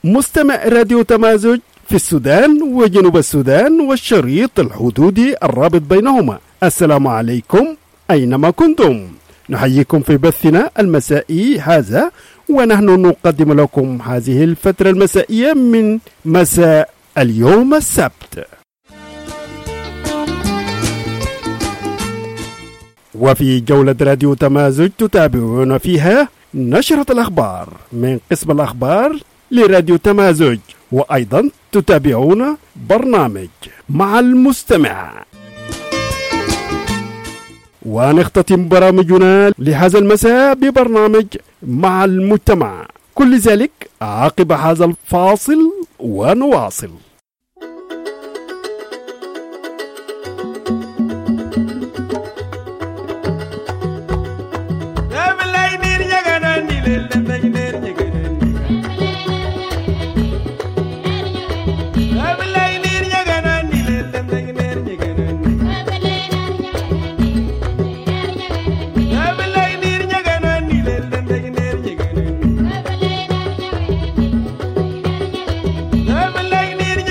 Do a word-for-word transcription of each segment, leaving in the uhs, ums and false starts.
مستمع راديو تمازج في السودان وجنوب السودان والشريط الحدودي الرابط بينهما. السلام عليكم أينما كنتم، نحييكم في بثنا المسائي هذا، ونحن نقدم لكم هذه الفترة المسائية من مساء اليوم السبت. وفي جولة راديو تمازج تتابعون فيها نشرة الأخبار من قسم الأخبار لراديو تمازج، وأيضا تتابعون برنامج مع المستمع. ونختتم برامجنا لهذا المساء ببرنامج مع المجتمع، كل ذلك عقب هذا الفاصل ونواصل. Never like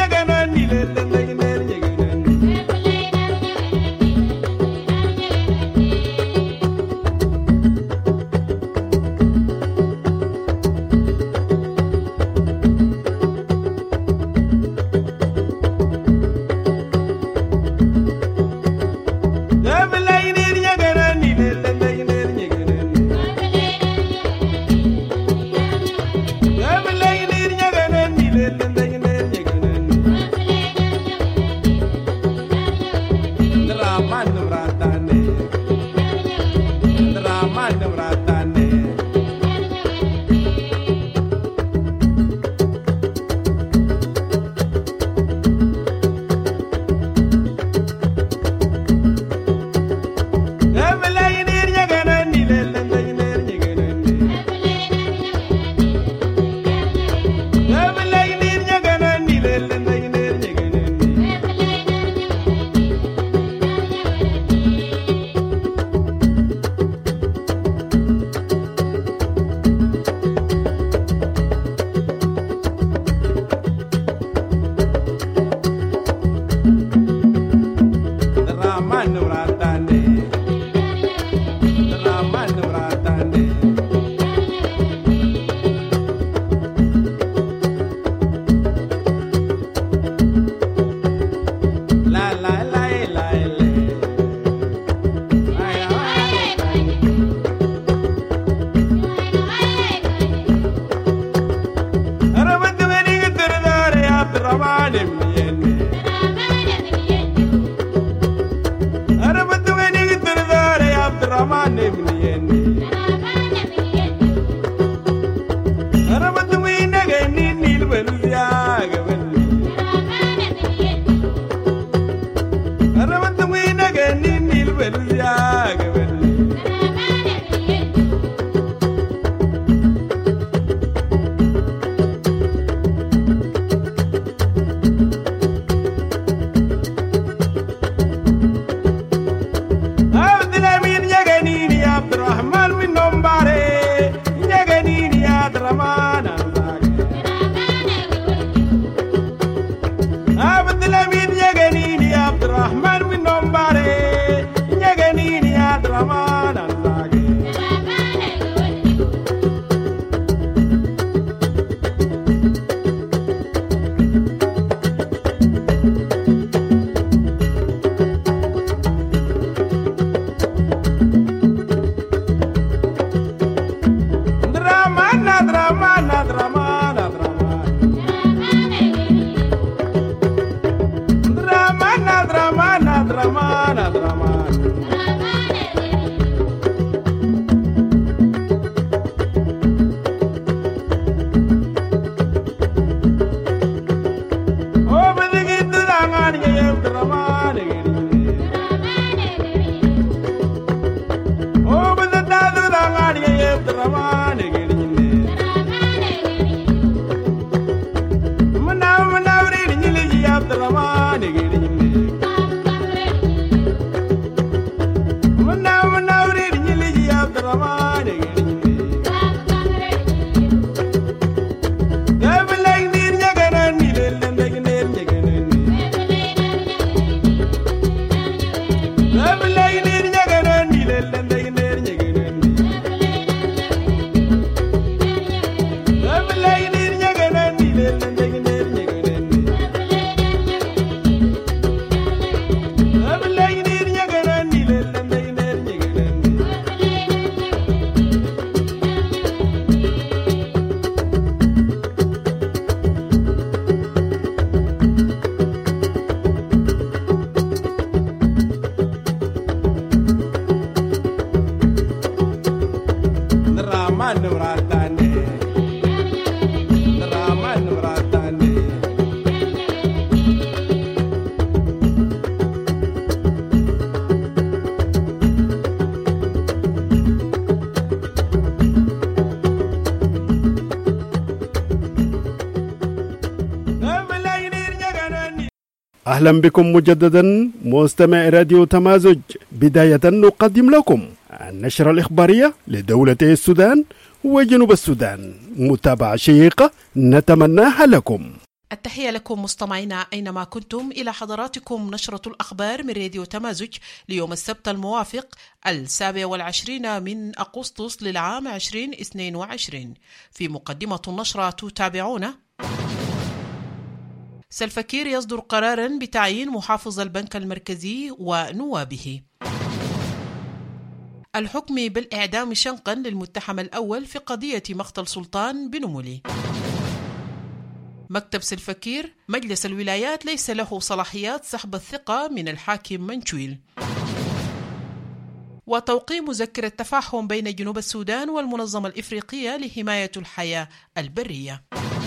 أهلا بكم مجددا مستمع راديو تمازج. بداية نقدم لكم النشرة الإخبارية لدولتي السودان وجنوب السودان، متابعة شيقة نتمناها لكم. التحية لكم مستمعينا أينما كنتم. إلى حضراتكم نشرة الأخبار من راديو تمازج ليوم السبت الموافق السابع والعشرين من أغسطس للعام عشرين اثنين وعشرين. في مقدمة النشرة تتابعون: سلفكير يصدر قرارا بتعيين محافظ البنك المركزي ونوابه. الحكم بالإعدام شنقا للمتهم الأول في قضية مقتل سلطان بنملي. مكتب سلفكير: مجلس الولايات ليس له صلاحيات سحب الثقة من الحاكم منشويل. وتوقيع مذكرة تفاهم بين جنوب السودان والمنظمة الإفريقية لحماية الحياة البرية.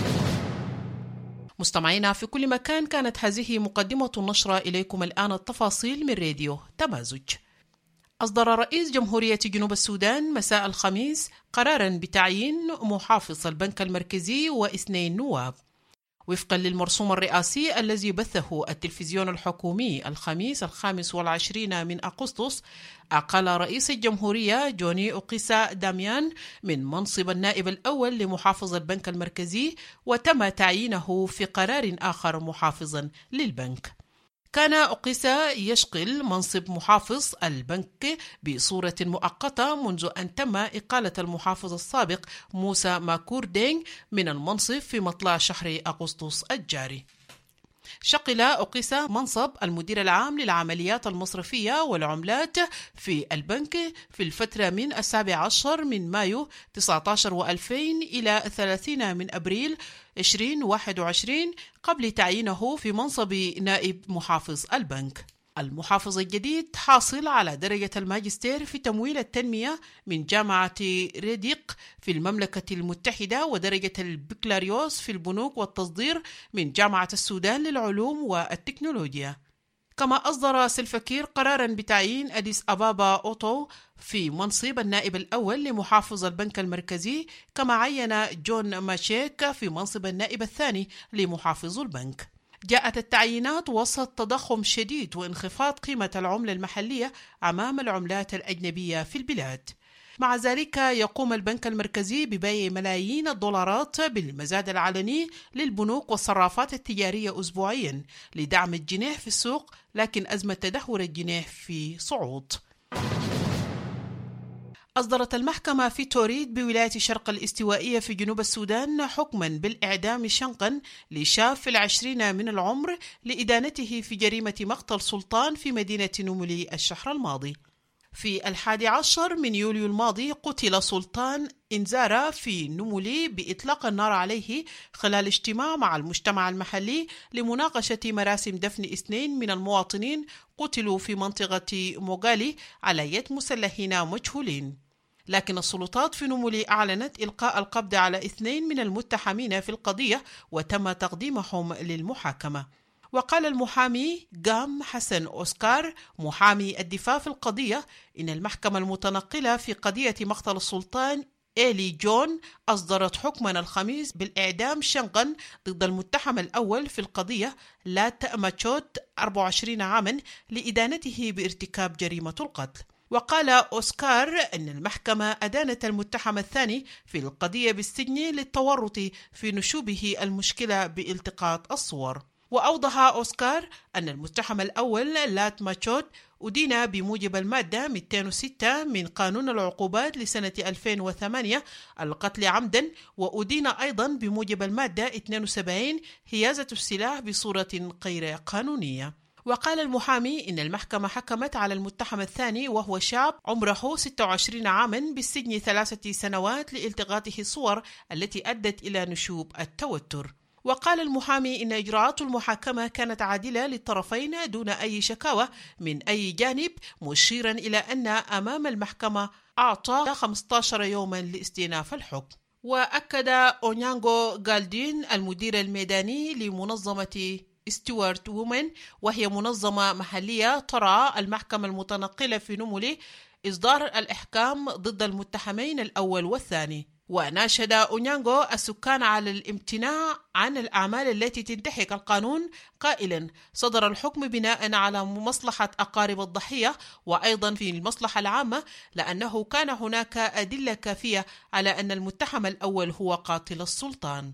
مستمعينا في كل مكان، كانت هذه مقدمة النشرة. إليكم الآن التفاصيل من راديو تمازج. أصدر رئيس جمهورية جنوب السودان مساء الخميس قراراً بتعيين محافظ البنك المركزي واثنين نواب وفقاً للمرسوم الرئاسي الذي بثه التلفزيون الحكومي الخميس الخامس والعشرين من أغسطس. أقال رئيس الجمهورية جوني أوقيسا داميان من منصب النائب الأول لمحافظ البنك المركزي، وتم تعيينه في قرار آخر محافظاً للبنك. كان أوقيسا يشغل منصب محافظ البنك بصورة مؤقتة منذ أن تم إقالة المحافظ السابق موسى ماكور دينغ من المنصب في مطلع شهر أغسطس الجاري. شغل أوقيسا منصب المدير العام للعمليات المصرفية والعملات في البنك في الفترة من السابع عشر من مايو تسعة عشر وألفين إلى ثلاثين من أبريل عشرين واحد وعشرين قبل تعيينه في منصب نائب محافظ البنك. المحافظ الجديد حاصل على درجة الماجستير في تمويل التنمية من جامعة ريديق في المملكة المتحدة، ودرجة البكالوريوس في البنوك والتصدير من جامعة السودان للعلوم والتكنولوجيا. كما أصدر سلفكير قراراً بتعيين أديس أبابا أوتو في منصب النائب الأول لمحافظ البنك المركزي، كما عين جون ماشيك في منصب النائب الثاني لمحافظ البنك. جاءت التعيينات وسط تضخم شديد وانخفاض قيمة العملة المحلية أمام العملات الأجنبية في البلاد. مع ذلك يقوم البنك المركزي ببيع ملايين الدولارات بالمزاد العلني للبنوك والصرافات التجارية أسبوعيا لدعم الجنيه في السوق، لكن أزمة تدهور الجنيه في صعود. أصدرت المحكمة في توريد بولاية شرق الاستوائية في جنوب السودان حكما بالإعدام شنقا لشاب في العشرين من العمر لإدانته في جريمة مقتل سلطان في مدينة نملي الشهر الماضي. في الحادي عشر من يوليو الماضي قتل سلطان إنزارا في نملي بإطلاق النار عليه خلال اجتماع مع المجتمع المحلي لمناقشة مراسم دفن اثنين من المواطنين قتلوا في منطقة موغالي على يد مسلحين مجهولين. لكن السلطات في نملي أعلنت إلقاء القبض على اثنين من المتهمين في القضية وتم تقديمهم للمحاكمة. وقال المحامي جام حسن أوسكار محامي الدفاع في القضية إن المحكمة المتنقلة في قضية مقتل السلطان إيلي جون أصدرت حكما الخميس بالإعدام شنقا ضد المتهم الأول في القضية لات ماتشوت أربعة وعشرين عاما لإدانته بارتكاب جريمة القتل. وقال أوسكار أن المحكمة أدانت المتهم الثاني في القضية بالسجن للتورط في نشوبه المشكلة بالتقاط الصور. وأوضح أوسكار أن المتهم الأول لات ماتشوت أدين بموجب المادة مئتين وستة من قانون العقوبات لسنة ألفين وثمانية القتل عمدا، وأدين أيضا بموجب المادة اثنين وسبعين حيازة السلاح بصورة غير قانونية. وقال المحامي إن المحكمة حكمت على المتهم الثاني وهو شاب عمره ستة وعشرين عاما بالسجن ثلاثة سنوات لالتقاطه الصور التي أدت إلى نشوب التوتر. وقال المحامي إن إجراءات المحاكمة كانت عادلة للطرفين دون أي شكاوى من أي جانب، مشيرا إلى أن أمام المحكمة أعطى خمسة عشر يوما لاستئناف الحكم. وأكد أونيانغو غالدين المدير الميداني لمنظمة ستيوارت وومن، وهي منظمة محلية ترعى المحكمة المتنقلة في نومولي، إصدار الإحكام ضد المتهمين الأول والثاني. وناشد أونيانغو السكان على الامتناع عن الأعمال التي تنتهك القانون، قائلا: صدر الحكم بناء على مصلحة أقارب الضحية وأيضا في المصلحة العامة، لأنه كان هناك أدلة كافية على أن المتهم الأول هو قاتل السلطان.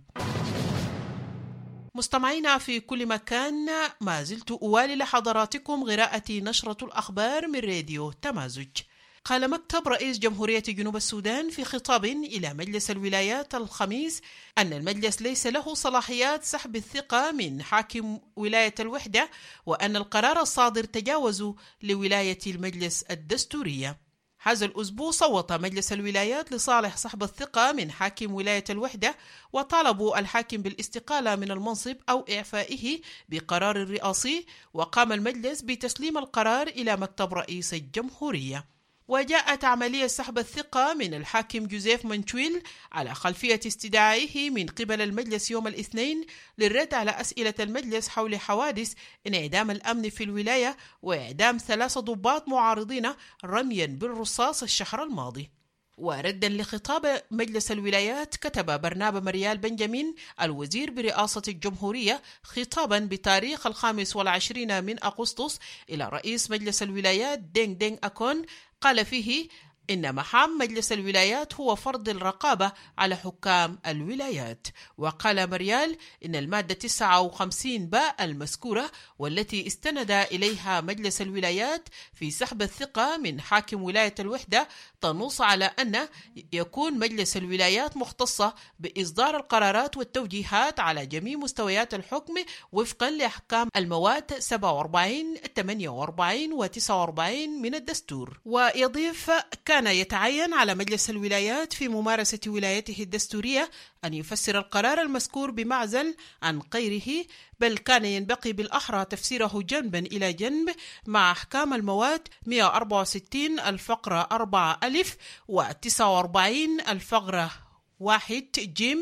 مستمعينا في كل مكان، ما زلت أوالي لحضراتكم قراءة نشرة الأخبار من راديو تمازج. قال مكتب رئيس جمهورية جنوب السودان في خطاب إلى مجلس الولايات الخميس أن المجلس ليس له صلاحيات سحب الثقة من حاكم ولاية الوحدة، وأن القرار الصادر تجاوز لولاية المجلس الدستورية. هذا الأسبوع صوت مجلس الولايات لصالح سحب الثقة من حاكم ولاية الوحدة، وطالبوا الحاكم بالاستقالة من المنصب أو إعفائه بقرار رئاسي، وقام المجلس بتسليم القرار إلى مكتب رئيس الجمهورية. وجاءت عملية سحب الثقة من الحاكم جوزيف منشويل على خلفية استدعائه من قبل المجلس يوم الاثنين للرد على أسئلة المجلس حول حوادث انعدام الأمن في الولاية وإعدام ثلاثة ضباط معارضين رميا بالرصاص الشهر الماضي. وردا لخطاب مجلس الولايات، كتب برنابا مريال بنجامين الوزير برئاسة الجمهورية خطابا بتاريخ الخامس والعشرين من أغسطس إلى رئيس مجلس الولايات دينغ دينغ أكون، قال فيه إن مهام مجلس الولايات هو فرض الرقابة على حكام الولايات. وقال مريال إن المادة تسعة وخمسين باء المذكورة والتي استند إليها مجلس الولايات في سحب الثقة من حاكم ولاية الوحدة تنص على أن يكون مجلس الولايات مختصة بإصدار القرارات والتوجيهات على جميع مستويات الحكم وفقا لأحكام المواد سبعة وأربعين ثمانية وأربعين و تسعة وأربعين من الدستور. ويضيف: كان يتعين على مجلس الولايات في ممارسة ولايته الدستورية أن يفسر القرار المذكور بمعزل عن غيره، بل كان ينبغي بالأحرى تفسيره جنبا إلى جنب مع أحكام المواد مئة وأربعة وستين الفقرة أربعة ألف و تسعة وأربعين الفقرة واحد جيم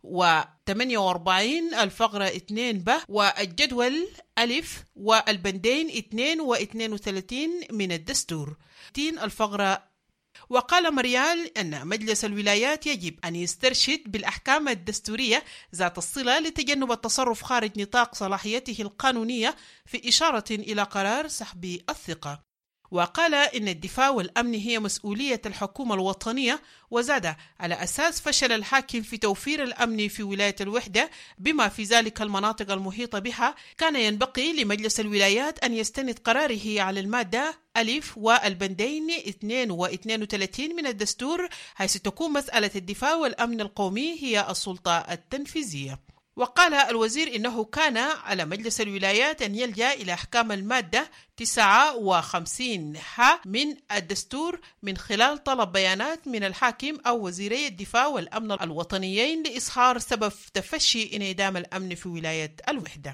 و ثمانية وأربعين الفقرة اثنين ب والجدول ألف والبندين اثنين و اثنين وثلاثين من الدستور الفقرة. وقال مريال أن مجلس الولايات يجب أن يسترشد بالأحكام الدستورية ذات الصلة لتجنب التصرف خارج نطاق صلاحيته القانونية، في إشارة إلى قرار سحب الثقة. وقال إن الدفاع والأمن هي مسؤولية الحكومة الوطنية، وزاد على أساس فشل الحاكم في توفير الأمن في ولاية الوحدة بما في ذلك المناطق المحيطة بها، كان ينبغي لمجلس الولايات أن يستند قراره على المادة ألف والبندين اثنين و اثنين وثلاثين من الدستور، حيث تكون مسألة الدفاع والأمن القومي هي السلطة التنفيذية. وقال الوزير إنه كان على مجلس الولايات أن يلجأ إلى أحكام المادة تسعة وخمسين ح من الدستور من خلال طلب بيانات من الحاكم أو وزيري الدفاع والأمن الوطنيين لإظهار سبب تفشي انعدام الأمن في ولاية الوحدة.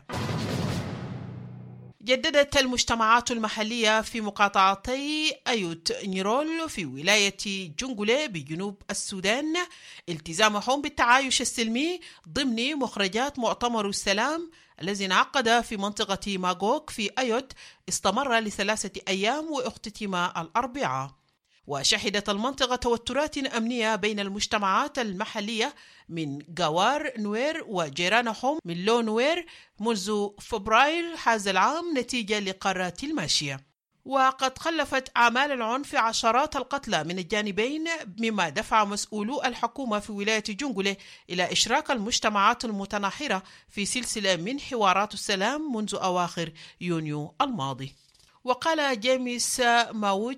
جددت المجتمعات المحلية في مقاطعتي أيوت نيرول في ولاية جنجولة بجنوب السودان التزامهم بالتعايش السلمي ضمن مخرجات مؤتمر السلام الذي انعقد في منطقة ماغوك في أيوت، استمر لثلاثة أيام واختتم الأربعاء. وشهدت المنطقة توترات أمنية بين المجتمعات المحلية من جوار نوير وجيرانهم من لو نوير منذ فبراير هذا العام نتيجة لقارات الماشية. وقد خلفت أعمال العنف عشرات القتلى من الجانبين، مما دفع مسؤولو الحكومة في ولاية جنجولة إلى إشراك المجتمعات المتناحرة في سلسلة من حوارات السلام منذ أواخر يونيو الماضي. وقال جيمس ماوج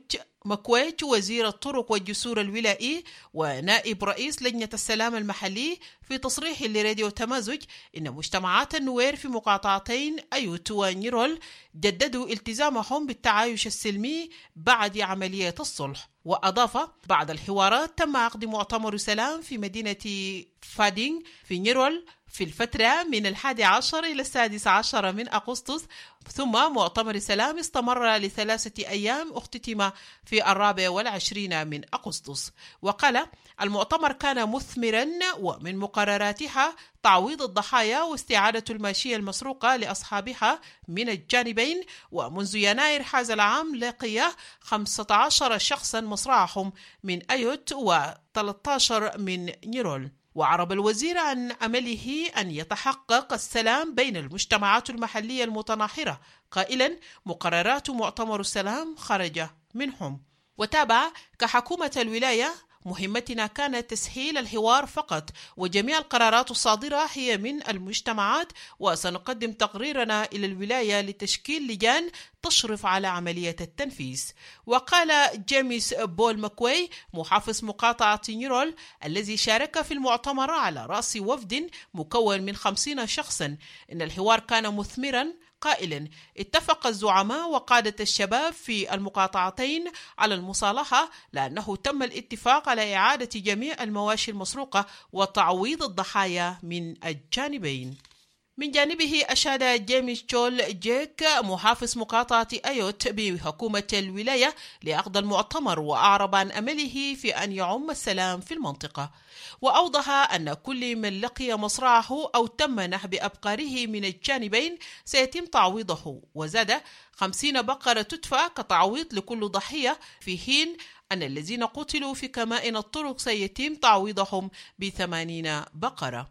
مكويج وزير الطرق والجسور الولائي ونائب رئيس لجنة السلام المحلي في تصريح لراديو تمازج إن مجتمعات النوير في مقاطعتين أيوت ونيرول جددوا التزامهم بالتعايش السلمي بعد عملية الصلح. وأضاف بعد الحوارات تم عقد مؤتمر سلام في مدينة فادينغ في نيرول في الفترة من الحادي عشر إلى السادس عشر من أغسطس، ثم مؤتمر سلام استمر لثلاثة أيام اختتم في الرابع والعشرين من أغسطس. وقال المؤتمر كان مثمرا ومن مقرراتها تعويض الضحايا واستعادة الماشية المسروقة لأصحابها من الجانبين، ومنذ يناير هذا العام لقي خمسة عشر شخصا مصرعهم من أيوت وثلاثة عشر من نيرول. وعرب الوزير عن أمله أن يتحقق السلام بين المجتمعات المحلية المتناحرة، قائلا مقررات مؤتمر السلام خرج منهم. وتابع كحكومة الولاية مهمتنا كانت تسهيل الحوار فقط، وجميع القرارات الصادرة هي من المجتمعات، وسنقدم تقريرنا إلى الولاية لتشكيل لجان تشرف على عملية التنفيذ. وقال جيمس بول مكوي محافظ مقاطعة نيرول الذي شارك في المؤتمر على رأس وفد مكون من خمسين شخصا إن الحوار كان مثمرا، قائلا اتفق الزعماء وقادة الشباب في المقاطعتين على المصالحة لأنه تم الاتفاق على إعادة جميع المواشي المسروقة وتعويض الضحايا من الجانبين. من جانبه أشاد جيمس جول جيك محافظ مقاطعة أيوت بحكومة الولاية لعقد المؤتمر، وأعرب عن أمله في أن يعم السلام في المنطقة. وأوضح أن كل من لقي مصرعه أو تم نهب أبقاره من الجانبين سيتم تعويضه، وزاد خمسين بقرة تدفع كتعويض لكل ضحية، في حين أن الذين قتلوا في كمائن الطرق سيتم تعويضهم بثمانين بقرة.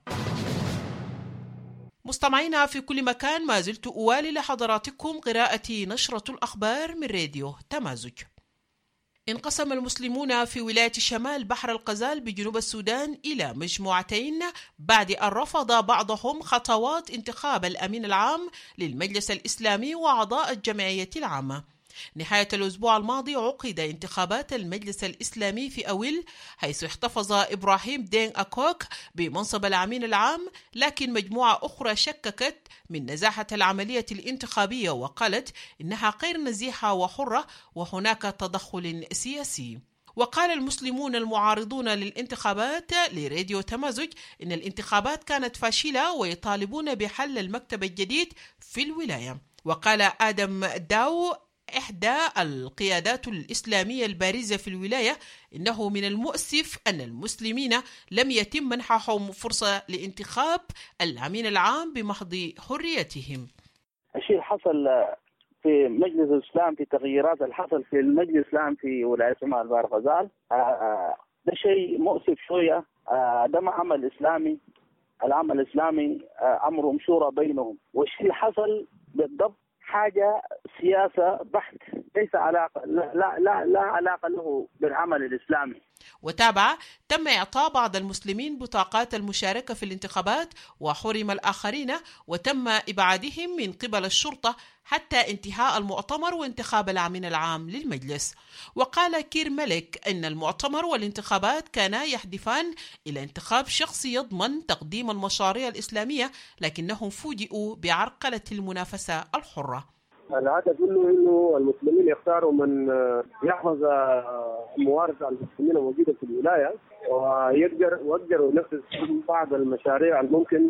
مستمعينا في كل مكان، ما زلت أوالي لحضراتكم قراءة نشرة الأخبار من راديو تمازج. انقسم المسلمون في ولاية شمال بحر الغزال بجنوب السودان إلى مجموعتين بعد أن رفض بعضهم خطوات انتخاب الأمين العام للمجلس الإسلامي وأعضاء الجمعية العامة. نهاية الأسبوع الماضي عقد انتخابات المجلس الإسلامي في أويل، حيث احتفظ إبراهيم دين أكوك بمنصب الأمين العام، لكن مجموعة أخرى شككت من نزاهة العملية الانتخابية وقالت إنها غير نزيهة وحرة وهناك تدخل سياسي. وقال المسلمون المعارضون للانتخابات لراديو تمازج إن الانتخابات كانت فاشلة ويطالبون بحل المكتب الجديد في الولاية. وقال آدم داو إحدى القيادات الإسلامية البارزة في الولاية إنه من المؤسف أن المسلمين لم يتم منحهم فرصة لانتخاب الأمين العام بمحض حريتهم. الشيء حصل في مجلس الإسلام في تغييرات الحصل في المجلس الإسلام في ولاية شمال بحر الغزال ده شيء مؤسف شوية. ده ما عمل إسلامي، العمل الإسلامي أمر مشورة بينهم، والشيء اللي حصل بالضبط حاجة سياسة بحت، ليس علاقة لا لا لا, لا علاقة له بالعمل الإسلامي. وتابع تم إعطاء بعض المسلمين بطاقات المشاركة في الانتخابات وحرم الآخرين، وتم إبعادهم من قبل الشرطة حتى انتهاء المؤتمر وانتخاب الأمين العام للمجلس. وقال كير ملك إن المؤتمر والانتخابات كانا يهدفان إلى انتخاب شخص يضمن تقديم المشاريع الإسلامية، لكنهم فوجئوا بعرقلة المنافسة الحرة. الهدف كله انه المسلمين يختاروا من يحفظ موارد المسلمين الموجوده في الولايه، ويقدر ويقدر ينفذ بعض المشاريع الممكن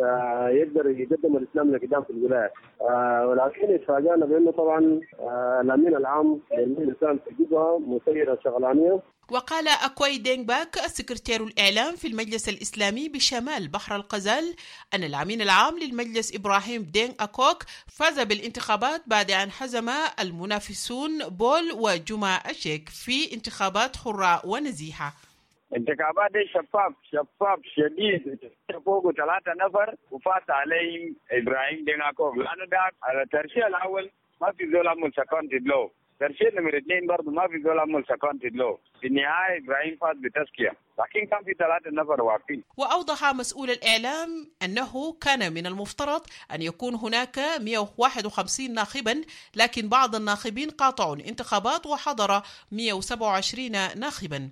يقدر يقدم الاسلام لقدام في الولايه. ولكن اتفاجئنا بانه طبعا الامين العام للمجلس الاسلامي في جوبا مسيره شغلانيه. وقال أكوي دينغباك السكرتير الإعلام في المجلس الإسلامي بشمال بحر الغزال أن الأمين العام للمجلس إبراهيم دين أكوك فاز بالانتخابات بعد أن حزم المنافسون بول وجمع أشيك في انتخابات حرة ونزيهة. انتخابات شفاف شفاف شديد، فوق ثلاثة نفر وفاز عليهم إبراهيم دين أكوك، لأنه ده على الترشيح الأول ما في زول عمل سكنت له، ترشيد نمرة اثنين برضه ما في زول عمل سكونتد له، في النهاية إبراهيم فاز بتزكية، لكن كان في ثلاثة نفر واقفين. وأوضح مسؤول الإعلام أنه كان من المفترض أن يكون هناك مئة وواحد وخمسين ناخبا، لكن بعض الناخبين قاطعوا الانتخابات وحضر مئة وسبعة وعشرين ناخبا.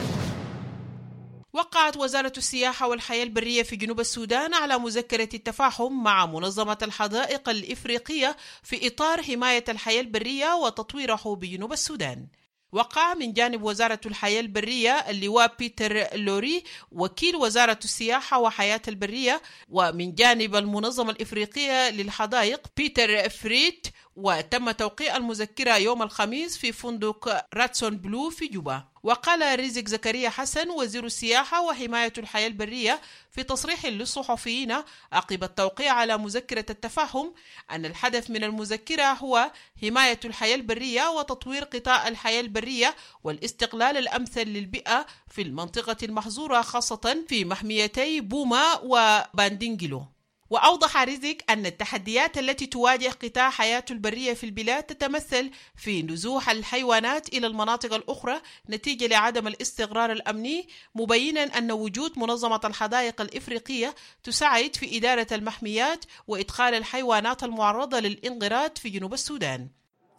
وقعت وزارة السياحة والحياة البرية في جنوب السودان على مذكرة التفاهم مع منظمة الحدائق الإفريقية في إطار حماية الحياة البرية وتطويره بجنوب السودان. وقع من جانب وزارة الحياة البرية اللواء بيتر لوري وكيل وزارة السياحة وحياة البرية، ومن جانب المنظمة الإفريقية للحدائق بيتر فريت، وتم توقيع المذكرة يوم الخميس في فندق راتسون بلو في جوبا. وقال رزق زكريا حسن وزير السياحة وحماية الحياة البرية في تصريح للصحفيين عقب التوقيع على مذكرة التفاهم أن الهدف من المذكرة هو حماية الحياة البرية وتطوير قطاع الحياة البرية والاستغلال الأمثل للبيئة في المنطقة المحظورة، خاصة في محميتي بوما وباندينجلو. وأوضح رزق أن التحديات التي تواجه قطاع حياة البرية في البلاد تتمثل في نزوح الحيوانات إلى المناطق الأخرى نتيجة لعدم الاستقرار الأمني، مبينا أن وجود منظمة الحدائق الإفريقية تساعد في إدارة المحميات وإدخال الحيوانات المعرضة للانقراض في جنوب السودان.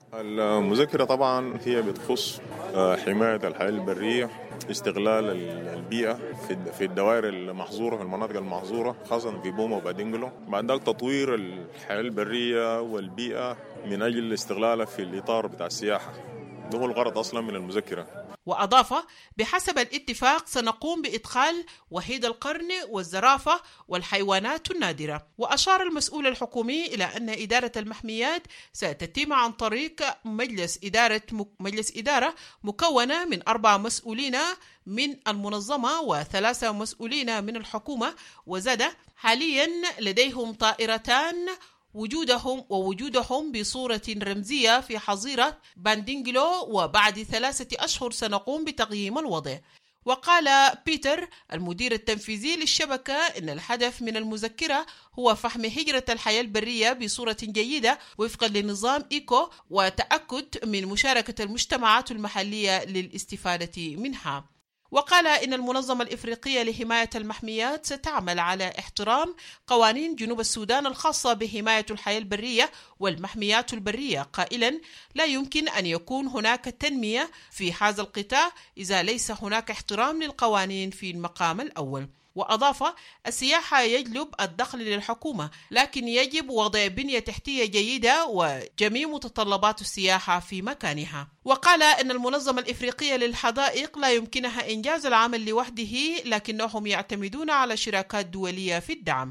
المذكرة طبعا هي بتخص حماية الحياة البرية، استغلال البيئة في الدوائر المحظورة في المناطق المحظورة خاصة في بوما وبادينجلو، بعد ذلك تطوير الحياة البرية والبيئة من أجل استغلالها في الإطار بتاع السياحة. ده هو الغرض أصلا من المذكرة. وأضاف بحسب الاتفاق سنقوم بإدخال وحيد القرن والزرافة والحيوانات النادرة. وأشار المسؤول الحكومي إلى أن إدارة المحميات ستتم عن طريق مجلس إدارة مجلس إدارة مكونة من أربع مسؤولين من المنظمة وثلاثة مسؤولين من الحكومة، وزاد حاليا لديهم طائرتان وجودهم ووجودهم بصورة رمزية في حظيرة باندينجلو، وبعد ثلاثة أشهر سنقوم بتقييم الوضع. وقال بيتر المدير التنفيذي للشبكة إن الهدف من المذكرة هو فحم هجرة الحياة البرية بصورة جيدة وفقا لنظام إيكو، وتأكد من مشاركة المجتمعات المحلية للاستفادة منها. وقال إن المنظمة الإفريقية لحماية المحميات ستعمل على احترام قوانين جنوب السودان الخاصة بحماية الحياة البرية والمحميات البرية، قائلا لا يمكن أن يكون هناك تنمية في هذا القطاع إذا ليس هناك احترام للقوانين في المقام الأول. وأضاف السياحة يجلب الدخل للحكومة، لكن يجب وضع بنية تحتية جيدة وجميع متطلبات السياحة في مكانها. وقال أن المنظمة الإفريقية للحدائق لا يمكنها إنجاز العمل لوحده، لكنهم يعتمدون على شراكات دولية في الدعم.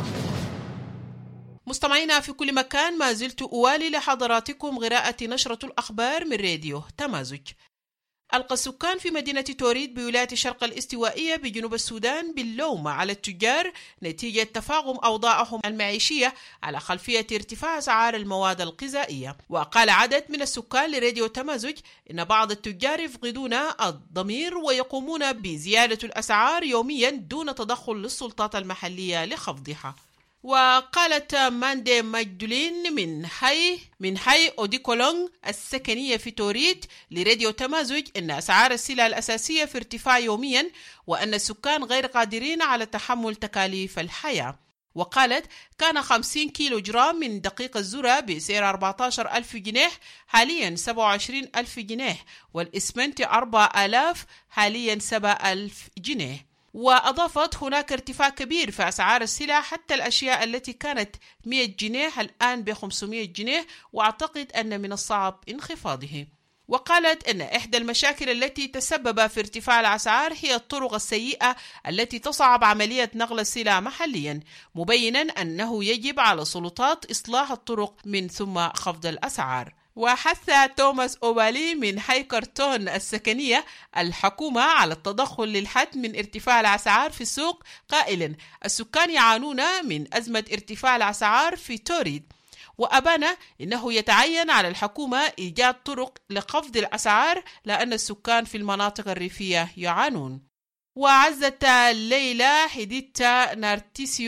مستمعينا في كل مكان، ما زلت أوالي لحضراتكم قراءة نشرة الأخبار من راديو تمازج. ألقى السكان في مدينة توريد بولاية الشرق الاستوائية بجنوب السودان باللوم على التجار نتيجة تفاقم أوضاعهم المعيشية على خلفية ارتفاع أسعار المواد الغذائية. وقال عدد من السكان لراديو تمازج إن بعض التجار يفقدون الضمير ويقومون بزيادة الأسعار يوميا دون تدخل للسلطات المحلية لخفضها. وقالت ماندي ماجدولين من حي من حي أوديكولونغ السكنية في توريد لراديو تمازج إن أسعار السلع الأساسية في ارتفاع يوميا، وأن السكان غير قادرين على تحمل تكاليف الحياة. وقالت كان خمسين كيلو جرام من دقيق الذرة بسعر أربعة عشر ألف جنيه حاليا سبعة وعشرين ألف جنيه، والإسمنت أربعة آلاف حاليا سبعة آلاف جنيه. وأضافت هناك ارتفاع كبير في أسعار السلع، حتى الأشياء التي كانت مئة جنيه الآن ب خمسمئة جنيه، وأعتقد أن من الصعب انخفاضه. وقالت أن إحدى المشاكل التي تسبب في ارتفاع الأسعار هي الطرق السيئة التي تصعب عملية نقل السلع محليا، مبينا أنه يجب على السلطات إصلاح الطرق من ثم خفض الأسعار. وحث توماس أوبالي من حي كرتون السكنية الحكومة على التدخل للحد من ارتفاع الأسعار في السوق، قائلا السكان يعانون من أزمة ارتفاع الأسعار في توريد، وأبان إنه يتعين على الحكومة إيجاد طرق لخفض الأسعار لأن السكان في المناطق الريفية يعانون. وعزت ليلى حديثة نارتيسيو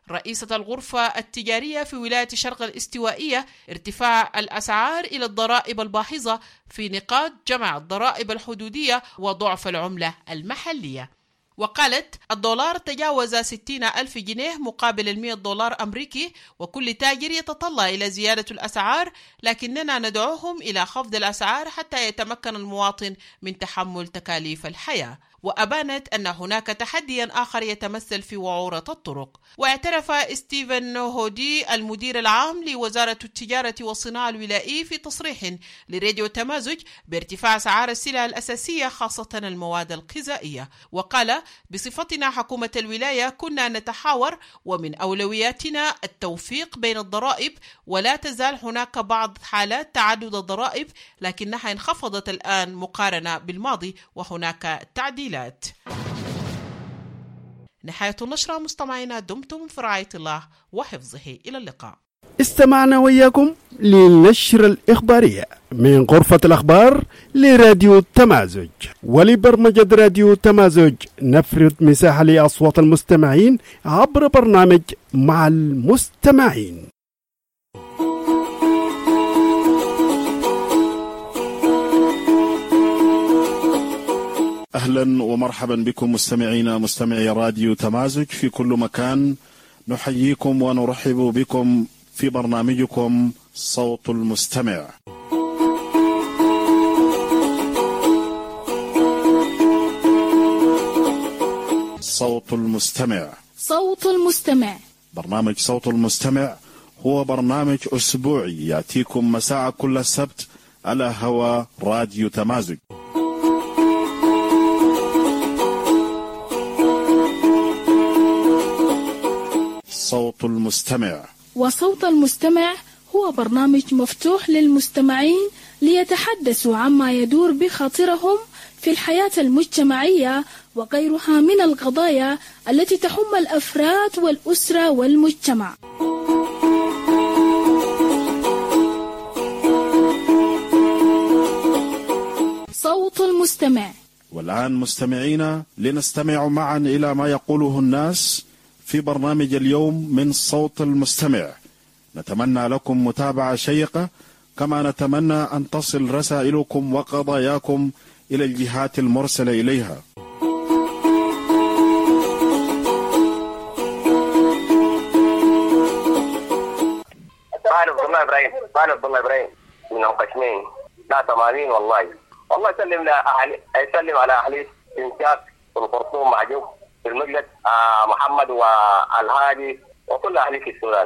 رئيسة الغرفة التجارية في ولاية شرق الاستوائية ارتفاع الأسعار إلى الضرائب الباهظة في نقاط جمع الضرائب الحدودية وضعف العملة المحلية. وقالت الدولار تجاوز ستين ألف جنيه مقابل المئة دولار أمريكي، وكل تاجر يتطلع إلى زيادة الأسعار، لكننا ندعوهم إلى خفض الأسعار حتى يتمكن المواطن من تحمل تكاليف الحياة. وأبانت أن هناك تحديا آخر يتمثل في وعورة الطرق. واعترف ستيفن هودي المدير العام لوزارة التجارة والصناعة الولائي في تصريح لراديو تمازج بارتفاع أسعار السلع الأساسية خاصة المواد الغذائية، وقال بصفتنا حكومة الولاية كنا نتحاور ومن أولوياتنا التوفيق بين الضرائب، ولا تزال هناك بعض حالات تعدد الضرائب لكنها انخفضت الآن مقارنة بالماضي وهناك تعديل. نهاية النشرة. مستمعينا دمتم في رعاية الله وحفظه. إلى اللقاء. استمعنا وياكم للنشرة الإخبارية من غرفة الأخبار لراديو تمازج. ولبرمجة راديو تمازج نفرد مساحة لأصوات المستمعين عبر برنامج مع المستمعين. أهلا ومرحبا بكم مستمعينا مستمعي راديو تمازج في كل مكان. نحييكم ونرحب بكم في برنامجكم صوت المستمع. صوت المستمع صوت المستمع برنامج صوت المستمع هو برنامج أسبوعي يأتيكم مساء كل السبت على هوا راديو تمازج. صوت المستمع وصوت المستمع هو برنامج مفتوح للمستمعين ليتحدثوا عما يدور بخاطرهم في الحياة المجتمعية وغيرها من القضايا التي تهم الأفراد والأسرة والمجتمع. صوت المستمع. والآن مستمعينا لنستمع معا إلى ما يقوله الناس في برنامج اليوم من صوت المستمع. نتمنى لكم متابعة شيقة، كما نتمنى أن تصل رسائلكم وقضاياكم إلى الجهات المرسلة إليها. عبد الله إبراهيم عبد الله إبراهيم من قشمين لا ثمانين. والله والله يسلم لأهل يسلم على أهل إنشاك والخرطوم معجوب في المجلس آه محمد والهادي وكل أهلي في السودان.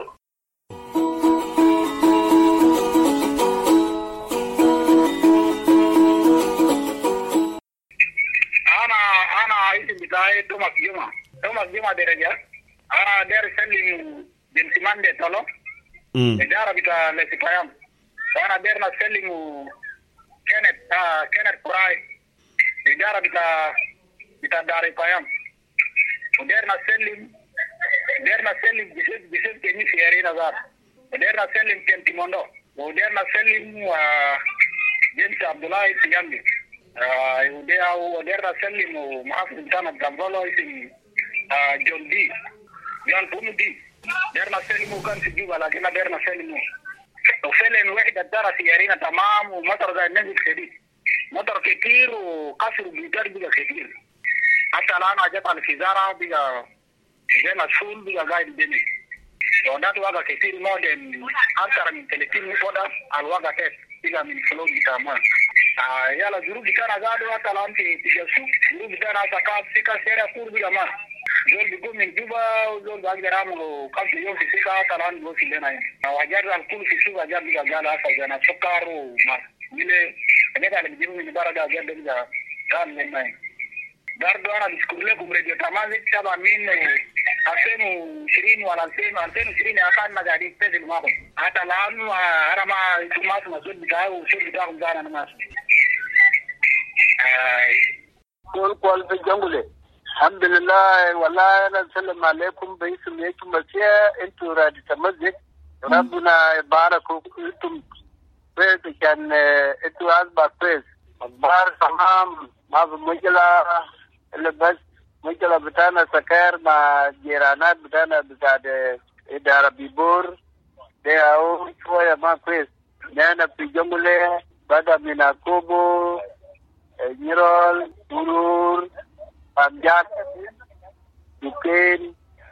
أنا أنا عايز بداية توماس جمعة توماس جمعة درجة. أنا داير أسلم بنتمان دي طلو إدارة بتاع لسيبايام، وأنا داير أسلم كانت آه كانت براي إدارة بتاع بتاع داري بايام، وديرنا نسلم ديرنا نسلم بسيط بسيط كني في أرينا زار، وديرنا نسلم كنتي موندو، وديرنا نسلم جنس عبد الله سيامبي، وديا وديرنا نسلم ومعافي إنسان الجنبالو اسم جون دي جون بوم دي، ديرنا نسلم وكان في جوبا لكن ديرنا نسلم وفعلا واحد الدار في أرينا تمام، ومطر زي الناس الشديد مطر كتير وقصر بيجار بيجا كتير. حتى الآن أجت على الفزارة بيجا بين السول بيجا قاعد بيني. وده وقع كتير مودن أكثر من ثلاثين مفوضة الوقع كيف بيجا من فلوس بتاعمان. يلا جروب بتاعنا قاعدوا حتى الآن في تجسو جروب بتاعنا سكاب سكا سيرة كور بيجا ما. زول بيقوم من جوبا وزول بيقدر يعملوا كم يوم في سكا حتى الآن بيقول في لنا هنا. وأجر الكل في سوق أجر بيجا قال هذا زنا سكر وما. ميله أنا اللي بيجيبوا من برا أجر بيجا قال لنا هنا. برضو أنا بذكر لكم راديو تمازج طبعا من ألفين وعشرين ولا ألفين وعشرين أخذنا قاعدين نتصل معكم. حتى الآن أنا ما أنتم ما اسمع صوت بتاعي وصوت بتاعكم ده أنا ما أسمع. كل كل في الجنگل. الحمد لله والله أنا أسلم عليكم باسم يكم مسيا أنتم راديو تمازج. ربنا يبارككم أنتم بس كان أنتم أسباب بس. أخبار تمام ما في مشكلة. اللي بس مشكلة بتاعنا سكر مع جيرانات بتاعنا بتاع إدارة بيبور ده أو شوية ما كويس. نحن في جملة بدأ من أكوبو نيرول بورور أمجاد بكين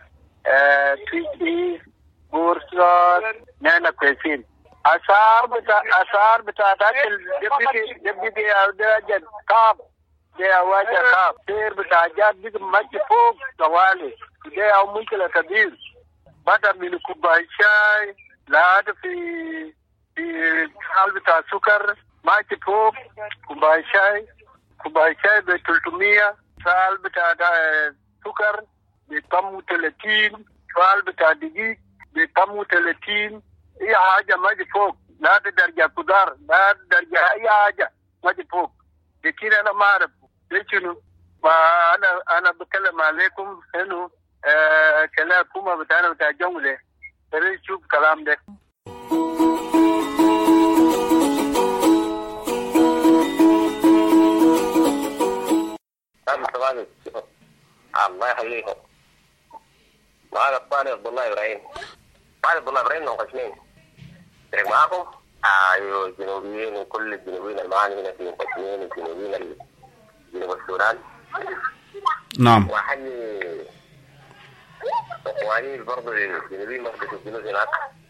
تريكي بورسلات نحن كويسين. أسعار بتاع أسعار بتاع داخل دبي دبي دي أوداج كاب دي أواجه كاب سير بتاع جاد بيجي ماشي فوق طوالي دي أو مشكلة كبير. بدأ من كوباية شاي لحد في في حال بتاع سكر ماشي فوق كوباية شاي كوباية شاي ب ثلاثمية حال بتاع سكر ب ثمانية وثلاثين حال بتاع دقيق ب ثمانية وثلاثين. اي حاجه ما دي فوق لا درجه خضار لا درجه اي حاجه ما دي فوق. لكن انا ما اعرف ليش. فانا انا بتكلم عليكم انه آه كلامكم بتاعنا بتاع جمله ترى شوف كلام ده. الله يخليكم. معاك الطالب عبد الله ابراهيم. طالب عبد الله ابراهيم من قشمين. اشترك معاكم ايوه الجنوبيين وكل الجنوبيين المعاني هنا في قشمين الجنوبيين جنوب السودان. نعم. وحني اخواني برضه الجنوبيين برضه في الجنوب هناك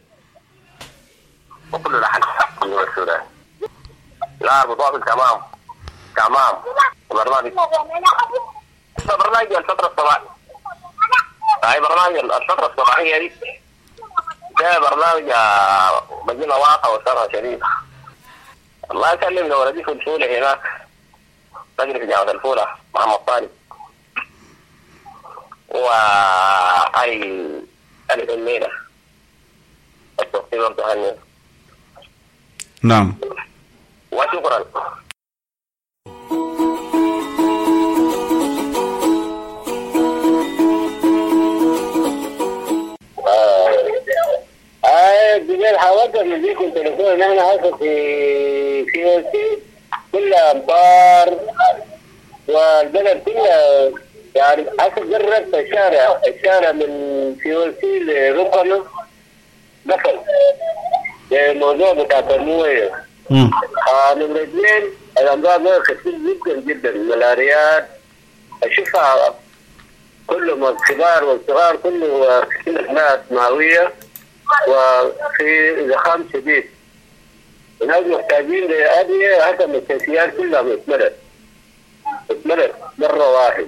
وكله لحن جنوب السودان. لا بطاقة تمام تمام. برنامج برنامج الفترة الصباحية. هاي برنامج الفترة الصباحية دي ده برنامج مدينة واقع وسرها شديدة. الله يسلم لو رديك الفولة هناك رجل في جامعة الفولة محمد طالب وهاي ألف الليلة التوقيت برضه هني. نعم وشكرا. بالليل حاولت نديكم تليفون. نحن هسه في في او سي كلها امطار والبلد كلها يعني هسه جربت الشارع الشارع من في او سي لرقم قفل الموضوع بتاع المويه. آه من الاثنين الامراض كثير جدا جدا. الملاريات اشوفها كلهم الكبار والصغار كله كثير ناس ماويه وفي زخام شديد. الناس محتاجين لأدوية حتى المستشفيات كلها اتملت اتملت مرة واحد.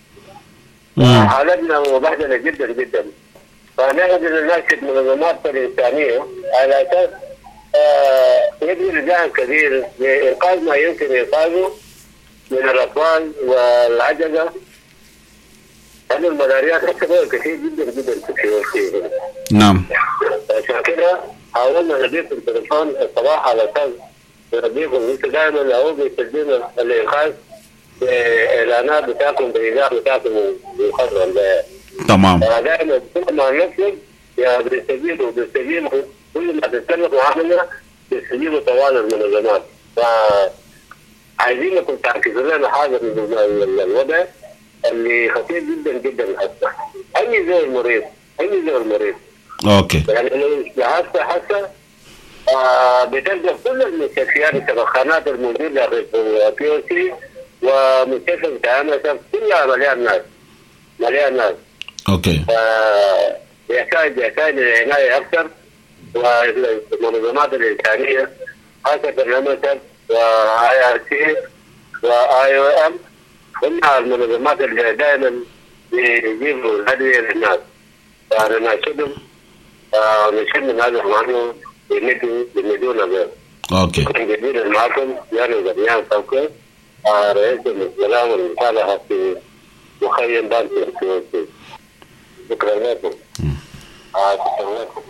حالتنا مبهدلة جدا جدا. فنحن نناشد منظمات الإنسانية على أساس آه يبذل جهد كبير لإنقاذ ما يمكن إنقاذه من الأطفال والعجزة. هذه الملاريات تكثر كثير جدا جدا في نعم. عشان كده حاولنا نديكم التليفون الصباح على اساس نديكم. انتوا دائما اهو بتسجلوا الانقاذ باعلانات بتاعكم بالاذاعه بتاعكم المخضرمه. تمام. دائما كل ما نكتب يا بنستجيبوا بنستجيبوا كل ما تتكلموا عننا بنستجيبوا طوال المنظمات. فعايزينكم تعكسوا لنا حاجه من الوضع اللي خطير جدا جدا. هسه اي زي المريض اي زي المريض اوكي يعني هسه هسه آه بتلقى كل المستشفيات التبخانات الموجوده في بي او سي ومستشفى بتاع انسف كلها مليان ناس مليان ناس. اوكي. يحتاج يحتاج للعنايه اكثر والمنظمات الانسانيه خاصه انسف واي ار سي واي او ام كلها المنظمات اللي دائما بيجيبوا الادويه للناس. فانا ناشدهم ونشد من هذا المعنى يمدوا يمدونا به. اوكي. جديد معكم يعني جميعا توقيت رئيس السلام والمصالحه في مخيم بانتي السويسي. شكرا لكم. شكرا لكم.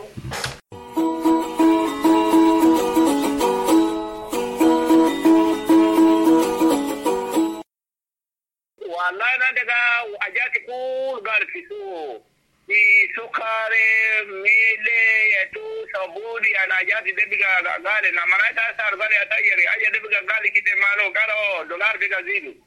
والله انا دقا اجاتي كل قال في سوق في سكري ميلي يتو صابوني انا اجاتي دبقا قال لما انا صار قال يا تاجري اجا دبقا قال كده مالو قال او دولار بقى زيدو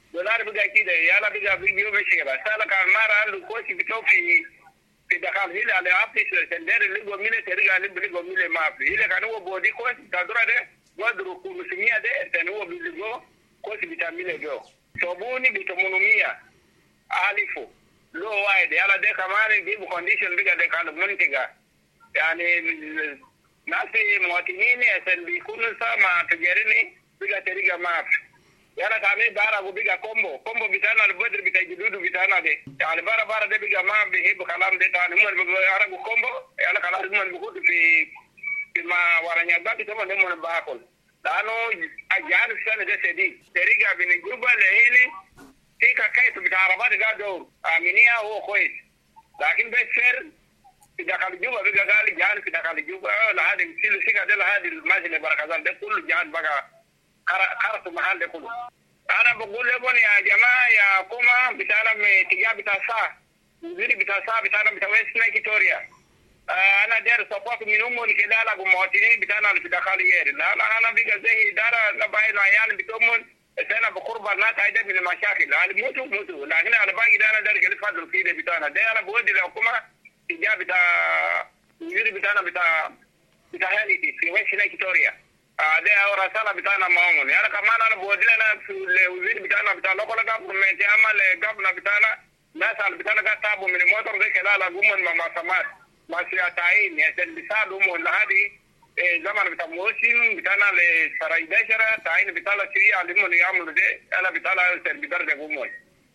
دولار بقى كده يلا بقى في يوم الشغل سالك عن مرة عنده كوش بتوع في في دخل هنا على عبد السندر اللي هو مين ترجع اللي بيلقوا مين ما في هنا كان هو بودي كوش تدرى ده ودرو خمسمية ده كان هو بيلقوا كوش بتعمل جو صابوني بثمانمية ألفه لو واحد يلا ده كمان يجيب كونديشن بقى ده كان منتجة يعني ناس مواطنين عشان بيكونوا سامع تجارني بقى ترجع ما في يلا تعمل بارا وبيجا كومبو كومبو بتاعنا البدر بتاع جدود بتاعنا ده يعني بارا بارا ده بيجا ما بيحب كلام ده تاني هم بيعرفوا كومبو يلا خلاص هم بيقولوا في في ما ورانيا ده بتوع ده هم باكل لانه اجار السنه ده شديد ترجع بين الجروب اللي تيكا كيف بتاع عربات قاعدوا امينيه هو كويس لكن بيصير في داخل جوبا بيجا قال جان في داخل جوبا لا هذه مثل سيكا ده هذه الماشي اللي بركزان ده كله جان بقى خرط المحل ده كله انا بقول لكم يا جماعه يا كوما بتاعنا تجاه بتاع ساعه زي بتاع ساعه بتاعنا بتاع ويست كيتوريا آه انا داير سبورت من امهم كده على المواطنين بتاعنا اللي في داخل يير لا انا انا بقى زي اداره نباي العيال بتومن انا بقرب الناس هيدا من المشاكل يعني موتوا موتوا لكن انا باقي ده انا داير كده فضل كده بتاعنا ده انا بودي للحكومه تجاه بتاع يير بتاعنا بتاع بتاع هاليتي في ويست كيتوريا ده رسالة بتاعنا معهم يعني كمان أنا بودي لنا في الوزير بتاعنا بتاع لوكال جافرمنت عمل جافنا بتاعنا ناس اللي بتاعنا قاعد تعبوا من الموتور ده كده لا جم من مصامات ماشي تعيين يعني بيساعدهم ولا هذه زمان بتاع موسم بتاعنا لسراي دشرة تعيين بتاعنا شيء اللي هم يعملوا ده أنا بتاعنا بدرجة جمول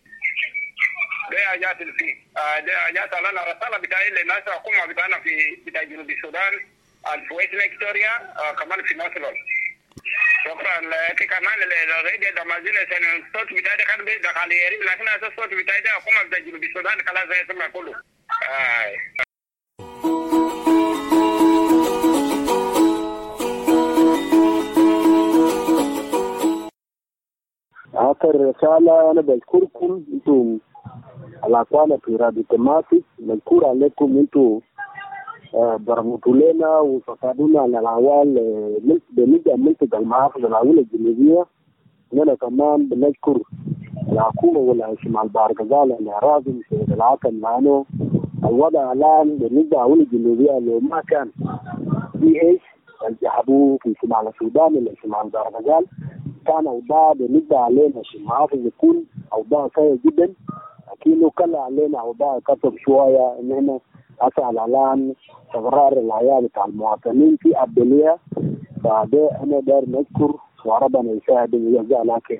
ده حاجات اللي فيه ده حاجات لنا رسالة بتاعي للناس الحكومة بتاعنا في بتاع جنوب السودان الفويس فيكتوريا كمان في ناسلون شكرا لك كمان الراديو ده ما زال الصوت بتاعي كان بيدخل يري لكن هذا الصوت بتاعي ده حكومة بتاع جنوب السودان خلاص يسمع كله آه. آخر رسالة أنا بذكركم أنتم الأخوان في راديو تماسك بذكر عليكم أنتم برمتوا لنا وصفادونا على الأعوال بنبدأ منطقة المحافظة العوية الجنوبية. لنا كمان بنشكر الحكومة والهشام البارغزال اللي راضي في العاقل معنا. الوضع الآن بالنسبة للعوية الجنوبية لو ما كان في إيش الجحبوه في شمال السودان اللي شمال البارغزال كان أوضاع بالنسبة علينا في المحافظة يكون أوضاع سيئة جدا، لكنه كان علينا أوضاع كتب شوية إننا أسأل الآن تقرار العيال بتاع المواطنين في أبدالية. فده أنا داير نذكر وربنا يساعد ويجزاه لك.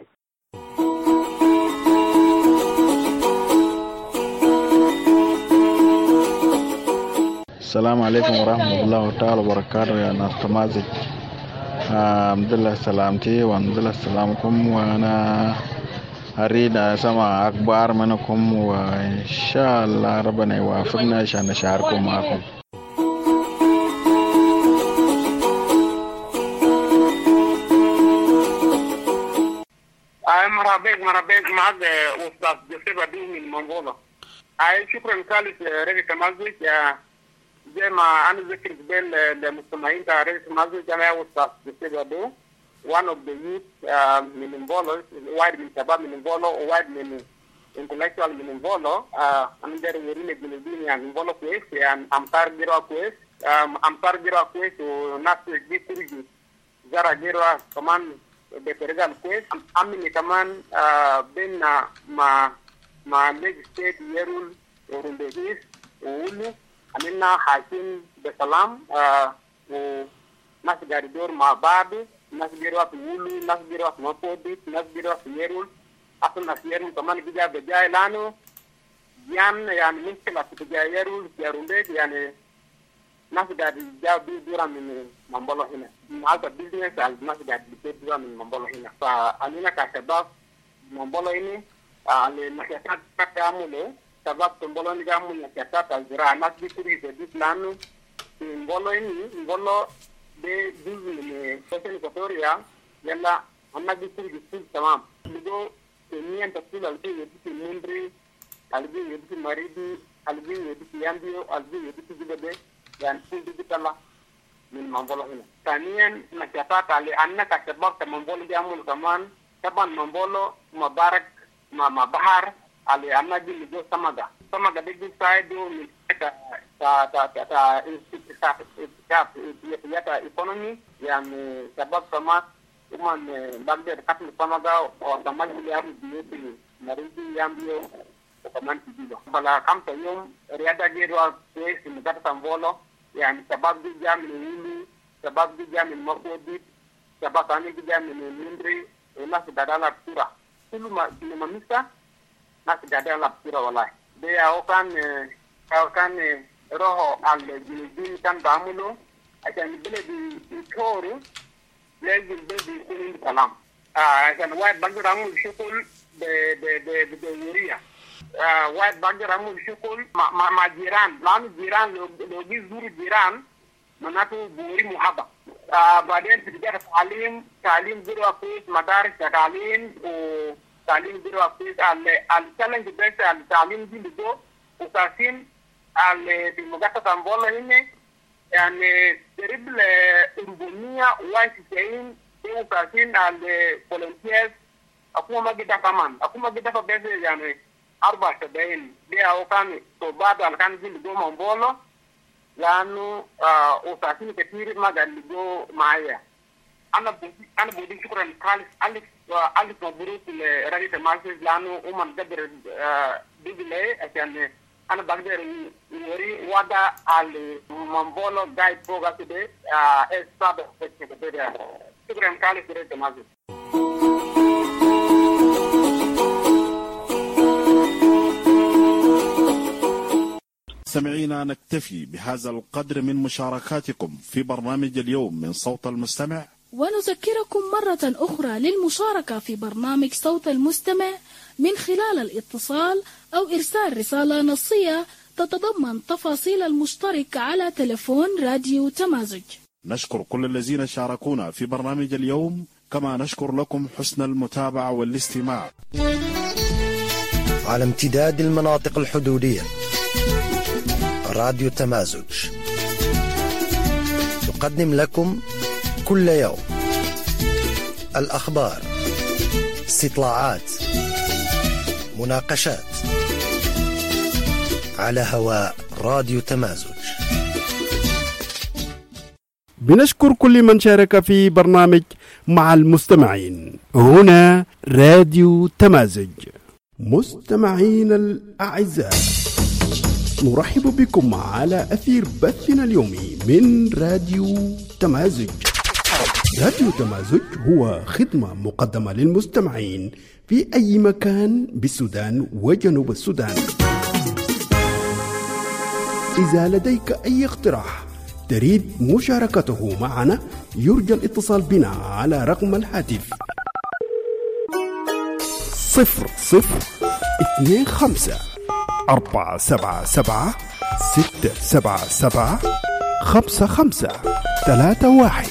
السلام عليكم ورحمة الله تعالى وبركاته يا ناس تمازج. الحمد لله سلامتي والحمد لله سلامكم، وأنا أريد أسمع أخبار منكم وإن شاء الله ربنا يوافقنا عشان نشارككم معكم. أي مرحبا مرحبا معك أستاذ جوسيف أدو من منغولا. أي شكرا خالص راديو تمازج. زي ما أنا ذكرت بين المستمعين تاع راديو تمازج أنا أستاذ جوسيف أدو one of the youth uh, من Mvolo, واحد من شباب من Mvolo وواحد من intellectual من Mvolo. أنا داير وريني جنوبين يعني Mvolo كويس يعني أمطار جرا كويس أمطار جرا كويس وناس دي كورجي جرا جرا كمان بترجع كويس. أمني كمان بين ما ما ليج ستيت يرول ورنديس وولو عملنا حاكم بسلام وناس قاعد يدور مع بعض. ناس بيروح في وولو، ناس بيروح في مفودي، ناس بيروح في يرول. أصلا ناس يرول كمان بيجا بجاي لانه يعني يعني مشكلة في بجاي يرول في يرونديك يعني ناس قاعد يجا بيدورا من مامبولو هنا. معظم بيزنس ناس قاعد بيدورا من مامبولو هنا. فأنا كشباب مامبولو هنا اللي نكتات كامله شباب مامبولو هنا كامل نكتات الزراعة ناس بيكوري يجديد لانه في مامبولو هنا مامبولو de duzu le social equatoria yalla amma di tur di tur tamam lido tenian tasul albi yedi mundri albi yedi maridi albi yedi yambio albi yedi gibede yan tur di tala min mambolo hina tanian na kata tali anna ka sebab ta mambolo di amul kaman taban mambolo mubarak ma ma bahar ali anaji ligo samaga samaga de gi saido ni ta ta ta ta ta ta economy yani sabab sama uman bagder katul samaga o tamal yam biyoti naridi yambio kaman tidido bala kamta yom riada gero pes ni gata tambolo yani sabab di jam ni hili sabab di jam ni makodi sabab ani di jam ni mindri ila sidadala pura tulu ma ma misa na sidadala pura wallahi de aokan aokan roho al jini kan bamulo ajan bele di toru legi bele di salam ah ajan white background shukul de de de de yuria ah white background shukul ma ma jiran lan jiran lo gi zuri jiran manatu buri muhaba ah baadaye tukija talim talim zuri wapi madaris talim o talim zuri wapi al al challenge best al talim dindo ukasin al dimogata tambolo hine yani terrible urbunia white chain ukasin al volunteers akuma magida kaman akuma magida fa bese yani arba sabain dia okani to bado al kan dindo mambolo lanu ukasin ketiri magaligo maya ana budi ana budi shukran khalis alif alif mabruk le radi tamasses lanu uman gader bigile asane ana bagder yori wada ali mambolo guide proga today es sab secretary shukran khalis radi tamasses. مستمعينا نكتفي بهذا القدر من مشاركاتكم في برنامج اليوم من صوت المستمع، ونذكركم مرة أخرى للمشاركة في برنامج صوت المستمع من خلال الاتصال أو إرسال رسالة نصية تتضمن تفاصيل المشترك على تلفون راديو تمازج. نشكر كل الذين شاركونا في برنامج اليوم، كما نشكر لكم حسن المتابعة والاستماع. على امتداد المناطق الحدودية راديو تمازج يقدم لكم كل يوم الأخبار، استطلاعات، مناقشات على هواء راديو تمازج. بنشكر كل من شارك في برنامج مع المستمعين. هنا راديو تمازج. مستمعين الأعزاء، نرحب بكم على أثير بثنا اليومي من راديو تمازج. راديو تمازج هو خدمة مقدمة للمستمعين في أي مكان بالسودان وجنوب السودان. إذا لديك أي اقتراح تريد مشاركته معنا، يرجى الاتصال بنا على رقم الهاتف صفر صفر اثنين خمسة أربعة سبعة سبعة ستة سبعة سبعة خمسة خمسة ثلاثة واحد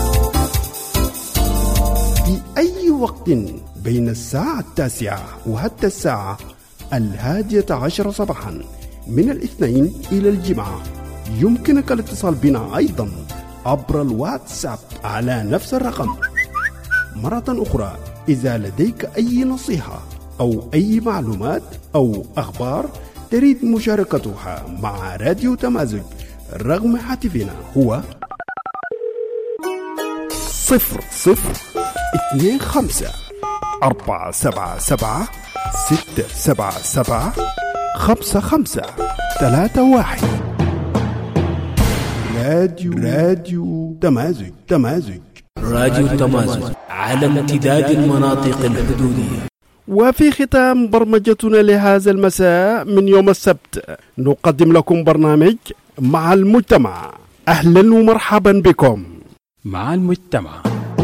في أي وقت بين الساعة التاسعة وحتى الساعة الهادية عشر صباحا من الاثنين إلى الجمعة. يمكنك الاتصال بنا أيضا عبر الواتساب على نفس الرقم. مرة أخرى، إذا لديك أي نصيحة أو أي معلومات أو أخبار تريد مشاركتها مع راديو تمازج، رقم هاتفنا هو صفر صفر اثنين خمسة أربعة سبعة سبعة ستة سبعة سبعة خمسة خمسة ثلاثة واحد. راديو راديو تمازج تمازج راديو تمازج على امتداد المناطق الحدودية. وفي ختام برمجتنا لهذا المساء من يوم السبت، نقدم لكم برنامج مع المجتمع. أهلا ومرحبا بكم مع المجتمع.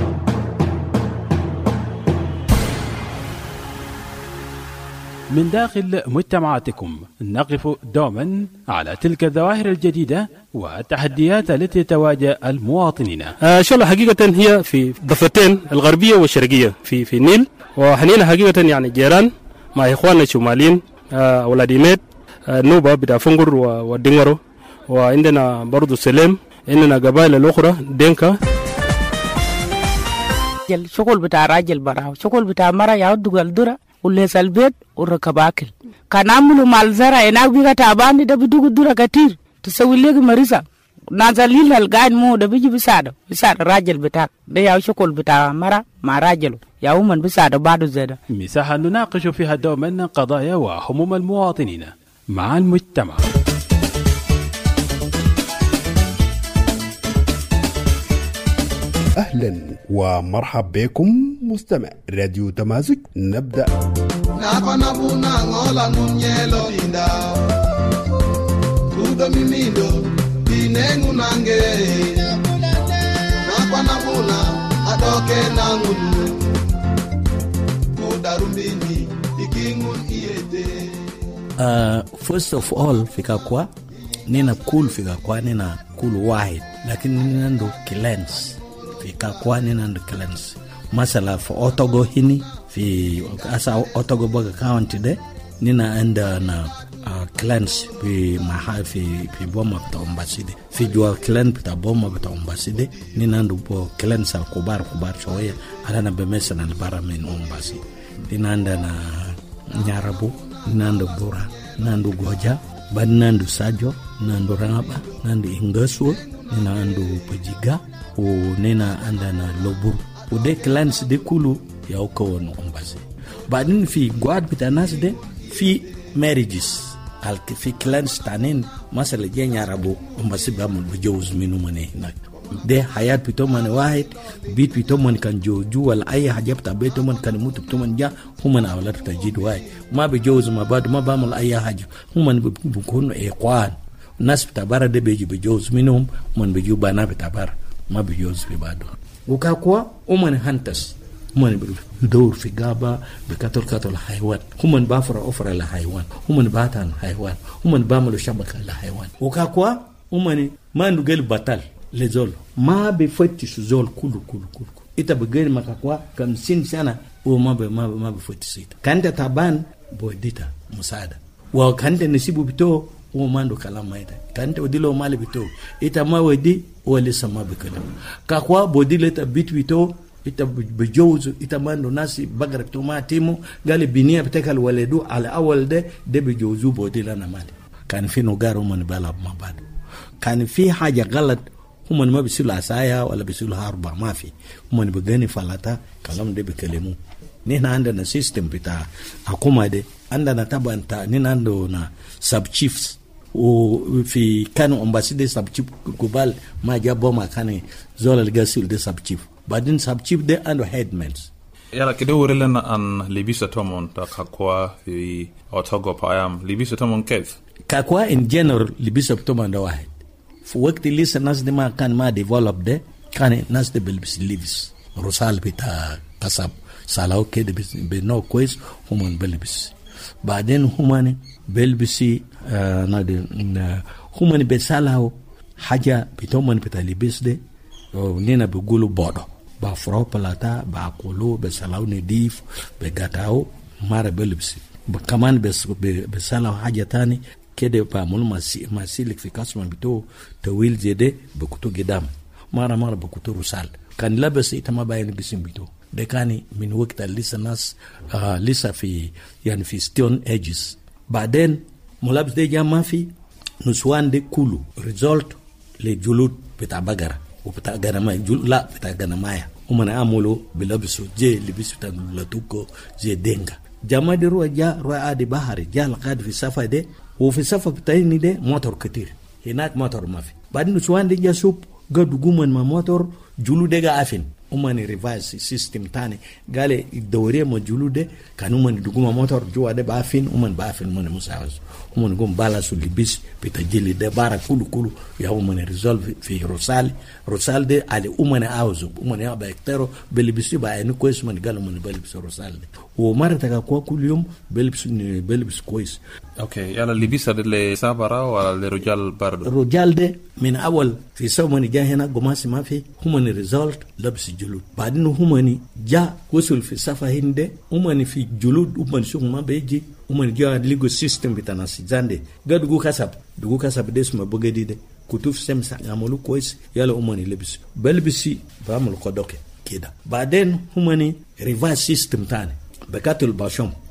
من داخل مجتمعاتكم نقف دوما على تلك الظواهر الجديدة والتحديات التي تواجه المواطنين. آه شاء الله حقيقة هي في ضفتين الغربية والشرقية في في النيل، وحنينا حقيقة يعني جيران مع إخواننا الشماليين آه ولاديميت آه نوبة بتاع فنجر ودينغرو، وعندنا برضو سليم، عندنا قبائل الأخرى دينكا. الشغل بتاع راجل برا، شغل بتاع مرة يعود قال درة وليس البيت وركب أكل كان عملوا مع الزرع هناك بيجا تعبان ده بدو قدرة كتير تسوي لك مريضة نازلين القاعد مو ده بيجي بيساعده بيساعد الراجل بتاعك ده يا شغل بتاع مرة مع راجله يا هم بيساعده بعده زيادة. مساحة نناقش فيها دوما قضايا وهموم المواطنين مع المجتمع. أهلا ومرحب بكم مستمع راديو تمازج. نبدأ. Uh, first of all fika kwa nina cool fika kwa nina cool wahid lakini nina ndo clans fika kwa nina ndo clans masala for otogo hini fi asa otogo boga county de nina enda na uh, clans fi maha fi fi boma bita ombaside fi jua clan bita boma bita ombaside nina ndo bo clans al kubar kubar choya alana bemesa na bara min ombasi nina enda na nyarabu nando bura nando goja ban nando sajo nando rangaba nando ingaswo nando pajiga o nena anda na lobur o de clans de kulu ya ukawon ombasi badin fi gwad bitanas de fi marriages al fi clans tanin masala jenya rabu ombasi bamul bujuz minu mane nak de hayat pito man wahid bit pito man kan joju wal ay hajab ta beto man kan mutu pito man ja human awlat tajid wai ma be jozu ma bad ma bamul ay haju human bu kun e kwan nas tabara de beji be jozu minum man be juba na be tabara ma be jozu be bado uka kwa uman hantas human be dor fi gaba be katol katol haywan human ba fara ofra la haywan human batan haywan human bamul shabaka la haywan uka kwa umani mandu gel batal lezol ma be foti zol kulu kulu kulu ita begeni makakwa kamsini sana o ma be ma ma be foti sita kanda taban bodita musada wa kanda nisibu bito o mando kalama ita kanda odilo mali bito ita ma wedi o lesa ma be kala kakwa bodile ta bit bito ita bejozo ita mando nasi bagara to ma timo gale binia betekal waledu ala awal de de bejozo bodila na mali kan fino garo man bala mabado kan fi haja galat هم ما بيسيلوا عصايا ولا بيسيلوا هاربا ما في هم بيغني فلاتا كلام ده بيكلموا نحن عندنا سيستم بتاع حكومه ده عندنا طبعا انت نحن عندنا سب تشيفز وفي كانوا امباسيدر سب تشيف جوبال ما جابوا ما كان زول الغاسيل ده سب تشيف بعدين سب تشيف ده عنده هيدمنز yala kidogo relena an libisa tomon ta kakwa fi otogo payam libisa tomon kef kakwa in general libisa tomon da wahid في وقت اللي الناس دي ما كان ما ديفلوب ده كان الناس دي بلبس ليفس رسال بتاع قصب سالاو كده بنو كويس هم بلبس بعدين هم بلبسي آه نادي هم بيسالاو حاجه بتومن بتاع لبس ده ونينا بيقولوا بودو بافرو بلاتا باكولو بيسالاو نديف بغاتاو مار بلبسي كمان بس بيسالاو حاجه تاني كده بعمل ماسي ماسيلك في كاسمان بتو تويل زيده بكتو قدام مره مره بكتو رسال كان لابس يتما باين بسم بتو ده كان من وقت لسه ناس آه لسه في يعني في ستون ايجز بعدين ملابس ده جا ما في نسوان ده كله ريزولت لجلود بتاع بقره وبتاع غنمايه لا بتاع غنمايه هم عملوا بلبسوا جي لبسوا بتاع لاتوكو زي دينغا جما دي روى جا روى عادي بحري جا لقاد في سفا ده وفي سفا بتاعيني ده موتور كتير هناك موتور ما في بعدين نسوان دي جا سوب قد قومن ما موتور جلو ده قافين umani reverse system tani gale idawre mo julude kan umani duguma motor juwa de bafin umani bafin mon musawaz umani gom bala su libis pita jeli de bara kulu kulu ya umani resolve fi rosal rosal de ali umani awzu umani aba ektero belibisi ba en ko isman galo umani belibisi rosal de o marata ka ko kulyum belibisi belibisi kois okay yala libisa de le sabara wala le rojal bardo rojal de min awal fi sawmani jahena gomasi ma fi umani result labsi julud badin humani ja wosul fi safa hinde umani fi julud umani suma beji umani ja legal system bitana sijande gadugo kasab dugo kasab desma bogedi de kutuf semsa amolu kois yala umani lebisi belbisi bamul kodoke kida baden humani reverse system tane bakatul bashom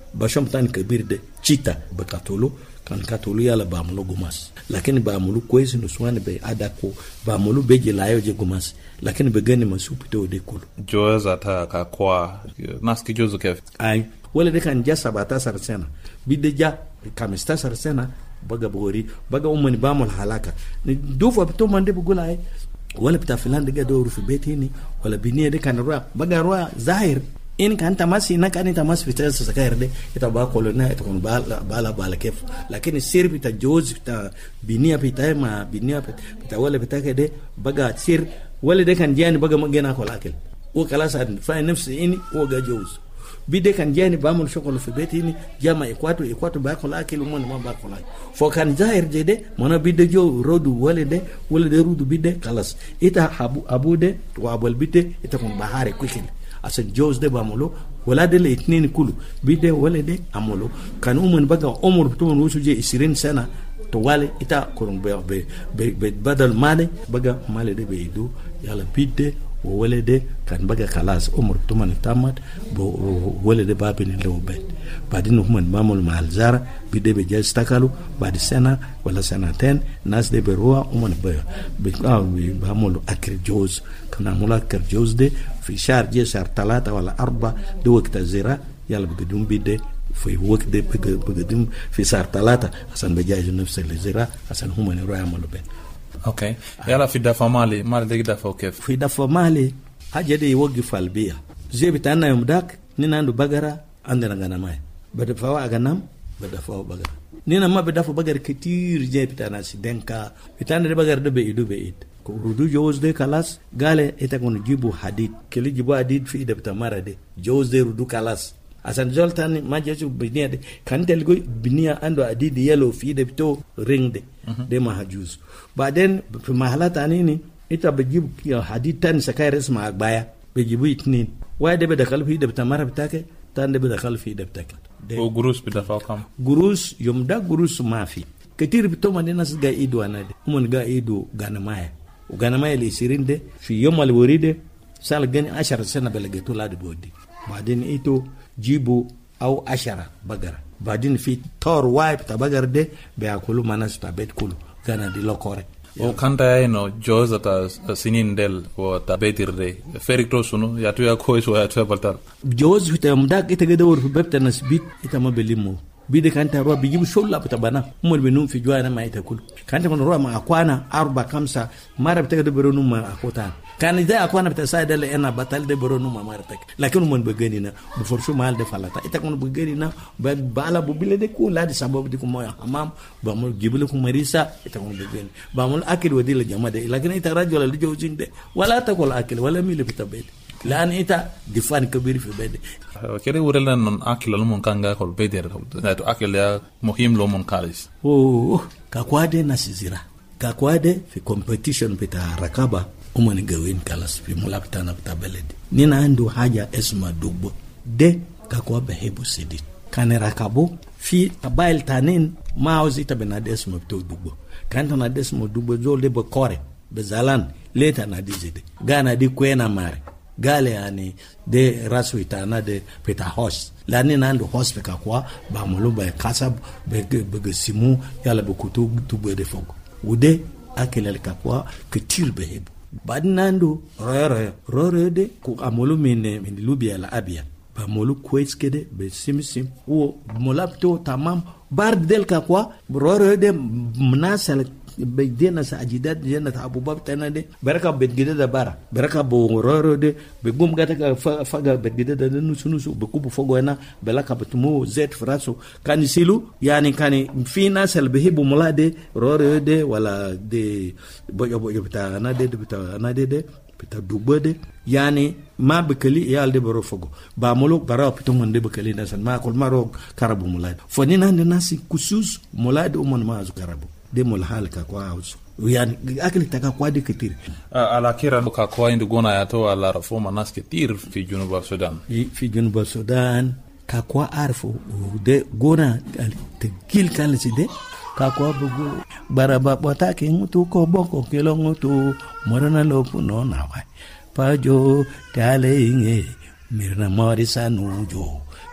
basham tan kabir de chita bakatolo kan katolo yala ba mulo gumas lakini ba mulo kwezi nuswane be adako ba mulo beje layo je gumas lakini be gani masupito de kulu joza ta ka kwa naski jozo kef ay wala de kan jasa bata sarsena bidde ja kamista sarsena baga bori baga umani ba mul halaka ni dofo to mande bugula ay wala bita filan de gado rufi betini wala biniye de kan roa baga roa zahir in kan tamasi na kan tamas fita sa sakayerde ita ba kolona ita kon bala bala bala kef lakini sir bita joz bita biniya bita ma biniya bita wala bita kede baga sir wala de kan jani baga magena ko lakel o kala sa fa nafsi ini o ga joz bide kan jani ba mun shokolo fi betini jama ikwato ikwato ba ko lakel mon ma ba ko lakel fo kan zahir jede mona bide jo rodu wala de wala de rudu bide kalas ita abu abude wa abul bide ita kon bahare kwikil asan joz de bamolo wala de le itnin kulu bide wala de amolo kan umun baga umur to mun usuje ishirini sana to wale ita kurun be be be badal male baga male de be do yala bide wala de kan baga khalas umur to man tamat bo wala de babini lewbe badin human mamul mal zara bide be jas takalu badi sana wala sana ten nas de be roa umun be be bamolo akir joz kana mulakar joz de في شهر جي شهر ثلاثة ولا أربعة دو وقت الزراعة يلا بقدم بيده في وقت ده بقدم في شهر ثلاثة عشان بجاي نفس الزراعة عشان هم يروحوا يعملوا بين. أوكي يلا في دفع مالي مالي ده دفع كيف؟ في دفع مالي حاجة دي يوقف البيئة زي بتاعنا يوم داك نينا عنده بقرة عندنا غنماي بدفعوا غنم بدفعوا بقرة نينا ما بدفعوا بقرة كتير زي بتاعنا سيدنكا بتاعنا ده بقرة ده بيدو بيد rudu joz de kalas gale ita kon jibu hadid kili jibu hadid fi de tamara de joz de rudu kalas asan zoltan ma jesu binia de kan tel go binia ando hadid yellow fi de to ring de uh-huh. de mahajuz baden fi mahalata nini ita bejibu hadid tan sakay resma agbaya bejibu itnin wa de be da kalfi de tamara bitake tan de be da kalfi de bitake o gurus bi da fakam gurus yum da gurus mafi ketir bito manena sga ido anade umon ga ido ganamaya وغنماء العشرين ده في يوم الوريد سال جاني عشرة سنة بلغتو لاد بودي بعدين ايتو جيبو او عشرة بقرة بعدين في تور وايب تا بقرة ده بيأكلوا مناس تا بيت كله كان دي لوكوري o kanta eno joza ta sinin del o ta betir de ferikto suno ya tu ya kois o ya tu baltar joz hita mdak ita gada wor bebta nasbit ita mabelimo bide kanta roa bijibu sholla pata bana umul benum fi juana ma ita kulu kanta kon roa ma akwana arba kamsa mara bita de beronu ma akota kan ida akwana bita sai dale ena batal de beronu ma mara tak lakin mon begeni na bu forshu mal de falata ita kon begeni na ba bala bu bile de ku la de sabab de ko moya amam ba mo gibule ko marisa ita kon begeni ba mo akil wadi la jama de lakin ita rajula li jawjin de wala takol akil wala mil bita bed لأن إنت دفان كبير في بدي. كده ورلا إن أكل لمن كان جاكل بدي ده أكل يا مهم لمن كاريس. أوه كقوادة نسيزرا كقوادة في competition بتاع ركابة ومن جوين كلاس في ملابتنا بتاع بلدي. نينا عنده حاجة اسمها دوبو ده كقوادة بهيبو سديد. كان ركابو في قبائل تانين ما عاوزيتا بنادي اسمه بتوع دوبو. كان تنادي اسمه دوبو زول ده بكورة بزالان ليتا نادي زيد. غانا دي كوينا ماري. gale yani de rasu itana de peta host lani nando host peka kwa ba muluba kasab be be simu yala be kutu tube de fogo ude akele ka kwa ketir be bad nando rere rere de ku amulu mine min lubia la abia ba mulu kwes kede be simsim o molapto tamam bar del ka kwa rere de mnasal بدينا ساجدات جنة أبو باب تنادي بركة بتجدد دبارة بركة بورورو دي بقوم قاتك فجأة بتجدد نوسو نوسو بكوب فوق هنا بلاك بتمو زيت فراسو كان يسيلو يعني كان في ناس اللي بيحبوا مولادي رورو دي ولا دي بيو بيو بتاع نادي بتاع نادي دي بتاع دوبودي يعني ما بكلي يال دي برو فوق بعملوا برا بتومن دي بكلي ناس ما كل مرة كربو مولاد فنينا عند ناس كسوس مولاد ومن ما أزو كربو de mol halka kwa house yani akili taka kwa de kitir ala kira ka kwa indu gona ya to ala reforma nas kitir fi junuba Sudan fi junuba Sudan ka kwa arfu de gona te kil kan si de ka kwa bugu baraba botake mutu ko boko kelo mutu morana lopu no nawa pajo tale inge mirna morisa nujo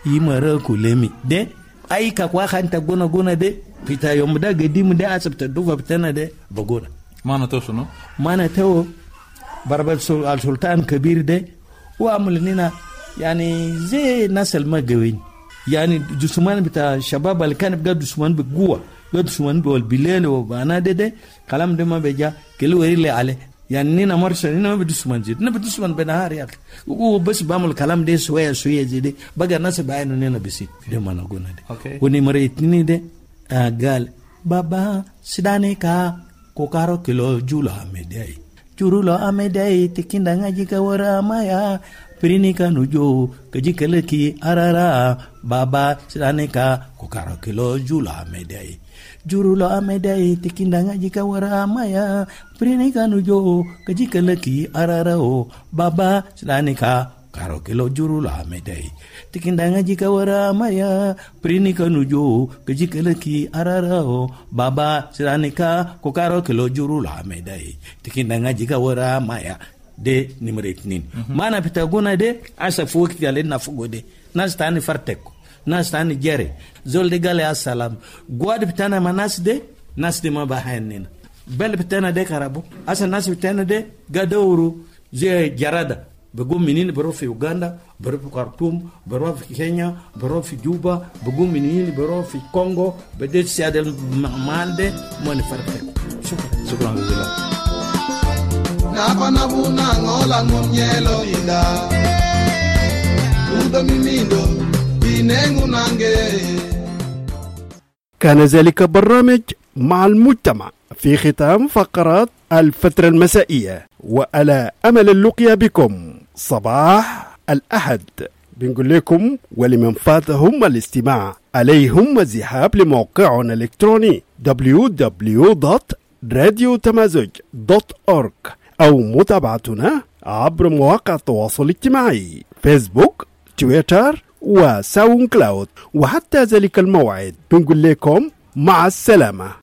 yimara kulemi de ai ka kwa khanta gona gona de pita yom da gadim de asabta duva bitana de bagona mana to no mana to barbal al sultan kabir de wa amulnina yani zai nasal magawin yani dusuman bita shabab al kan bga dusuman be guwa be dusuman be wal bilal wa bana de de kalam de ma beja kelu wari ale yani nina marsa nina be dusuman jid na be dusuman be nahar yak u bas bamul kalam de soya soya jide baga nas bayinu nina bisi de mana gona de okay woni mare itni de gal baba sidane ka kokaro kilo jula amedai jurulo amedai tikinda ngaji ka wara maya Prinika nujo kajikalaki arara baba sidanika kokaro kilo jula amedai jurulo amedai tikindanga jika wara maya prinika nujo kajikalaki arara o baba sidanika karo kilo jurulo amedai tikindanga jika wara maya prinika nujo kajikalaki arara o baba sidanika kokaro kilo jurulo amedai tikindanga jika wara maya de numero itnin mm-hmm. Mana pitaguna de asa fuki gale na fugo de nas tani farteko nas tani jere zol de gale assalam gwad pitana manas de nas de mabahanin bel pitana de karabo asa nas pitana de gadawru je jarada begum minin baro fi Uganda baro fi Khartoum baro fi Kenya baro fi Juba begum minin baro fi Congo bede siadel mande mon farteko shukran shukran jazakallah Napa nabuna ngola ngomnyelo inda Udo mimindo binengu nange. كان ذلك برنامج مع المجتمع في ختام فقرات الفترة المسائية، وعلى أمل اللقيا بكم صباح الأحد. بنقول لكم ولمن فاتهم الاستماع عليهم الذهاب لموقعنا الإلكتروني دبليو دبليو دوت راديو تمازج دوت أورج أو متابعتنا عبر مواقع التواصل الاجتماعي فيسبوك، تويتر وساوند كلاود. وحتى ذلك الموعد بنقول لكم مع السلامة.